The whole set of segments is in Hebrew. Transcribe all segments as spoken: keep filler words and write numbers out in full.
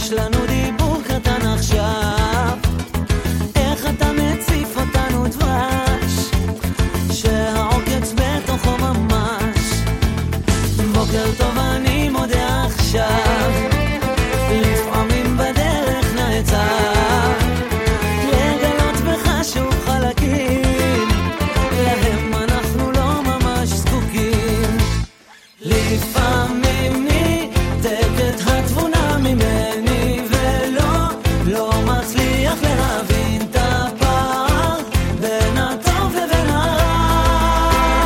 יש לנו דיבור קטן עכשיו, איך אתה מציף אותנו דבש שהעוקץ בתוכו ממש. בוקר טוב אני מודה עכשיו, לפעמים בדרך נעצר לגלות בך שוב חלקים להם אנחנו לא ממש זקוקים. לפעמים ניתקת התבונה ממני ולא לא מצליח להבין את הפער בין הטוב לבין הרע.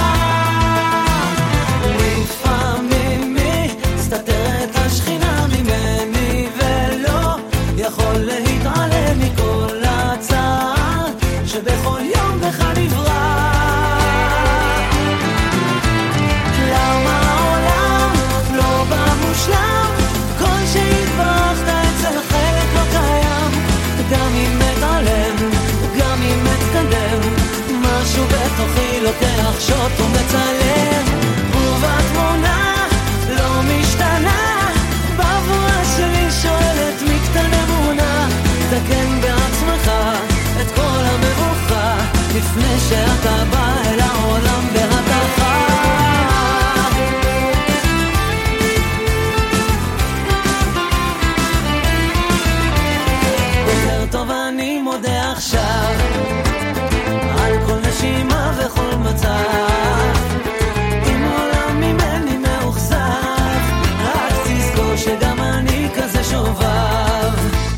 לפעמים מסתתרת השכינה ממני ולא יכול להתעלם מכל הצער שבכל יום בך נברא. למה העולם לא במושלם? כל שהתברכת אצל חלק לא קיים, גם אם מתעלם, גם אם מתקדם, משהו בתוכי לוקח שוט ומצלם, ובתמונה לא משתנה. בבואה שלי שואלת מקטן אמונה, תקן בעצמך את כל המבוכה לפני שאתה בא אל העולם בהדחה. בוקר טוב אני מודה עכשיו על כל נשימה וכל מצב, אם העולם ממני מאוכזב רק תזכור שגם אני כזה שובב.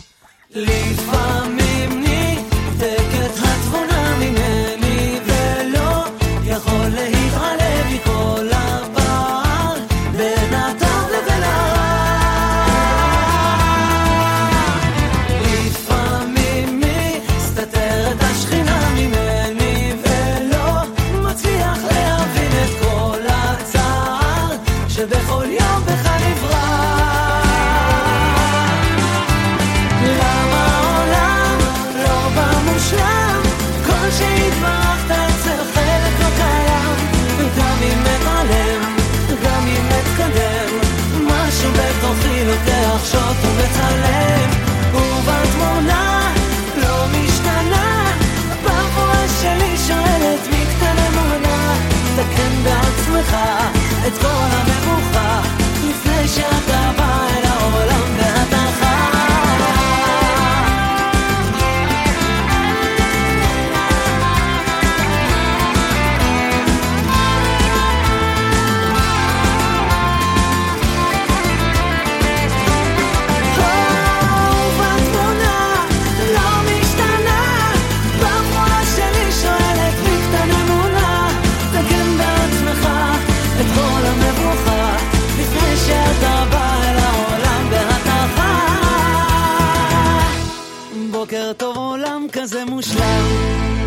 לפעמים ניתקת התבונה ממני ולא יכול להתעלם מכל הפער בין הטוב לבין הרע. לפעמים מסתתרת השכינה ממני ולא מצליח להבין את כל הצער שבכל יום בך נברא. למה העולם לא במושלם? כל שהתברכת אצל חלק לא קיים, גם אם מתעלם, גם אם מתקדם, משהו בתוכי לוקח שוט ומצלם, ובתמונה לא משתנה. בבואה שלי שואלת מקטן אמונה, תקן בעצמך את כל המבוכה לפני שאתה בא אל העולם בהדחה. בוקר טוב עולם כזה מושלם,